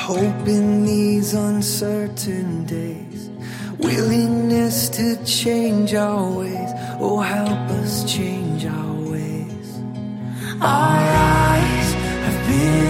Hope in these uncertain days, willingness to change our ways. Oh, help us change our ways. Our eyes have been